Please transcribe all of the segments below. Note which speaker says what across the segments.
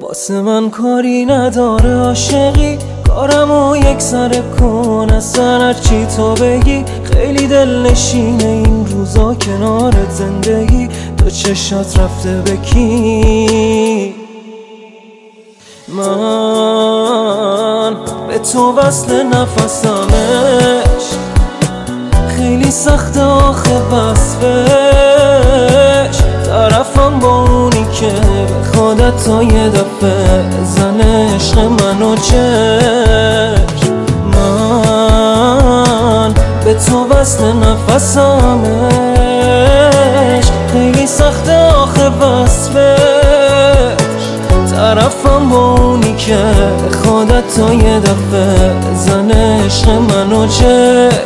Speaker 1: واسه من کاری نداره عاشقی، کارمو یک سر کن اصلا هرچی تو بگی. خیلی دل نشینه این روزا کنارت زندگی، تو چشات رفته به کی؟ من به تو وصل نفسمش، خیلی سخته آخه وصفش. طرفم با اونی که خودت تا یه دفعه زنه عشق منو چشم. من به تو وصل نفسمش، خیلی سخته آخه وصفش. طرفم با اونی که خودت تا یه دفعه زنه عشق منو چشم.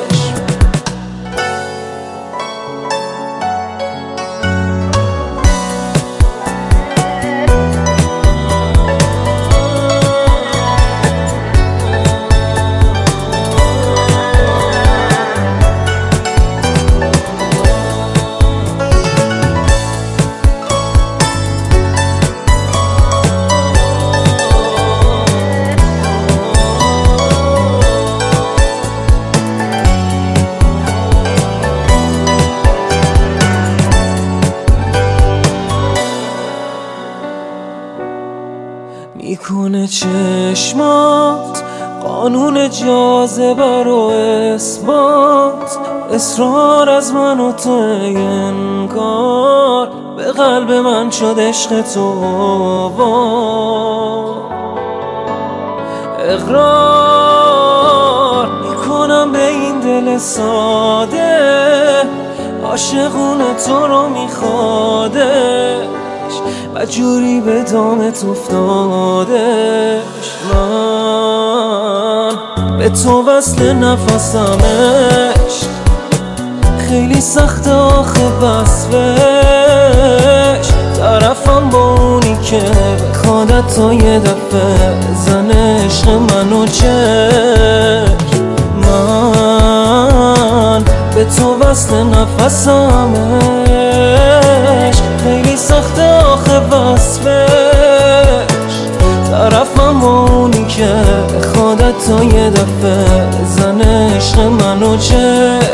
Speaker 1: میکنه چشمات قانون جاذبه رو اثبات، اصرار از من و تو انکار، به قلب من شد عشق تو اقرار میکنم به این دل ساده، عاشقونه تو رو میخوادش و جوری به دامت افتادش. من به تو وصل نفسمش، خیلی سخته آخه وصفش. طرفم با اونی که خودت تا یه دفعه زنه عشق منو چشم. من به تو وصل نفسمش، خیلی سخته آخه وصفش. طرفم با اونی که خودت تا یه دفعه زنه عشق منو چشم.